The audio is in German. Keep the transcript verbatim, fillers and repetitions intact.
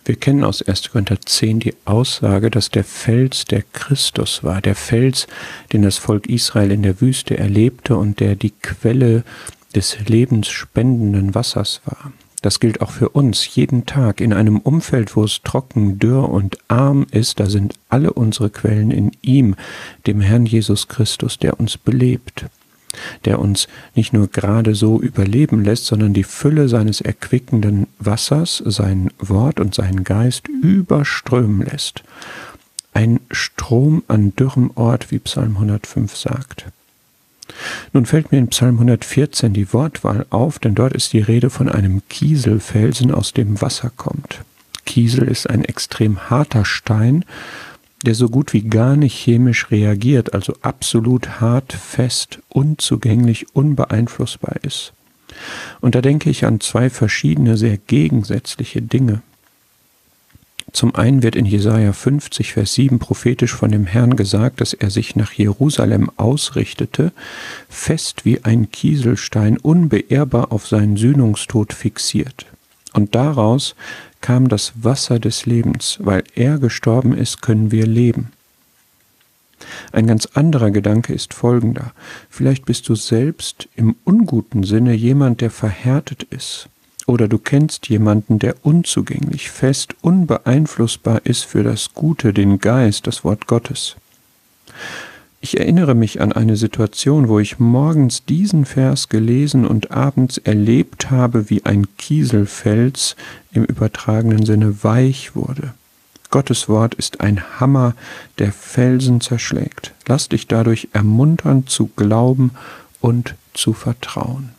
Wir kennen aus erster Korinther zehn die Aussage, dass der Fels der Christus war, der Fels, den das Volk Israel in der Wüste erlebte und der die Quelle des lebensspendenden Wassers war. Das gilt auch für uns jeden Tag. In einem Umfeld, wo es trocken, dürr und arm ist, da sind alle unsere Quellen in ihm, dem Herrn Jesus Christus, der uns belebt, der uns nicht nur gerade so überleben lässt, sondern die Fülle seines erquickenden Wassers, sein Wort und seinen Geist überströmen lässt. Ein Strom an dürrem Ort, wie Psalm hundertfünf sagt. Nun fällt mir in Psalm hundertvierzehn die Wortwahl auf, denn dort ist die Rede von einem Kieselfelsen, aus dem Wasser kommt. Kiesel ist ein extrem harter Stein, der so gut wie gar nicht chemisch reagiert, also absolut hart, fest, unzugänglich, unbeeinflussbar ist. Und da denke ich an zwei verschiedene, sehr gegensätzliche Dinge. Zum einen wird in Jesaja fünfzig, Vers sieben prophetisch von dem Herrn gesagt, dass er sich nach Jerusalem ausrichtete, fest wie ein Kieselstein, unbeehrbar auf seinen Sühnungstod fixiert. Und daraus kam das Wasser des Lebens. Weil er gestorben ist, können wir leben. Ein ganz anderer Gedanke ist folgender. Vielleicht bist du selbst im unguten Sinne jemand, der verhärtet ist. Oder du kennst jemanden, der unzugänglich, fest, unbeeinflussbar ist für das Gute, den Geist, das Wort Gottes. Ich erinnere mich an eine Situation, wo ich morgens diesen Vers gelesen und abends erlebt habe, wie ein Kieselfels im übertragenen Sinne weich wurde. Gottes Wort ist ein Hammer, der Felsen zerschlägt. Lass dich dadurch ermuntern, zu glauben und zu vertrauen.